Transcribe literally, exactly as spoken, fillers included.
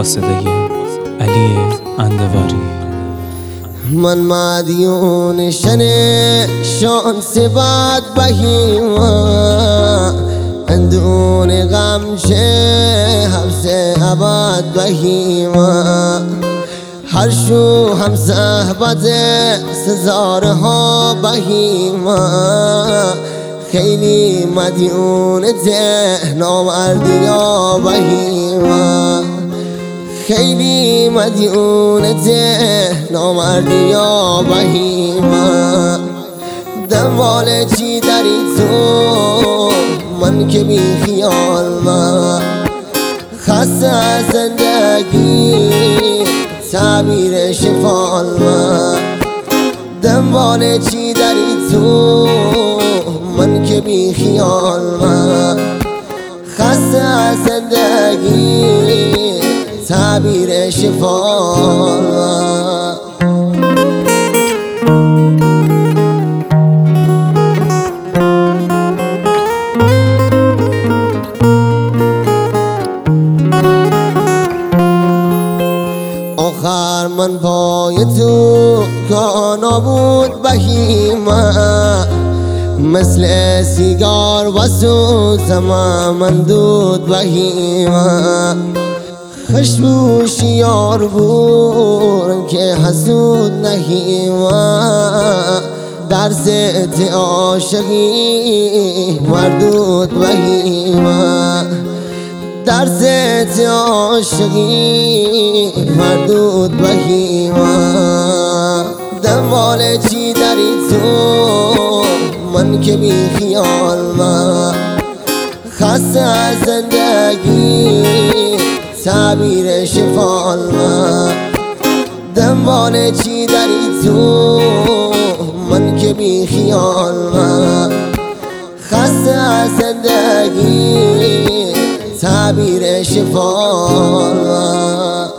صدای علی اندواری. من مدیون شنه شانس بد بهیما اندون غم چه حبس ابد بهیما هر شو هم صحبت سزارها بهیما خیلی مدیون ته نامردیا بهیما خیلی مدیون ته نامردیا بهیما دنبال چی داری تو من که بی خیال من خسته از زندگی تعبیر شفال من دنبال چی داری تو من که بی خیال من خسته از زندگی تعبیر شفال من آخر من پای تو کانا بود بهیما مثل سیگار و سوزم من دود بهیما خشبوش یار بود که حسود نهیما در ضد عاشقی مردود بهیما در ضد عاشقی مردود بهیما دنبال چی داری تو من که بی خیال من خسته از زندگی تعبیر شفال من دنبال چی داری تو من که بی خیال من خسته از زندگی تعبیر شفال من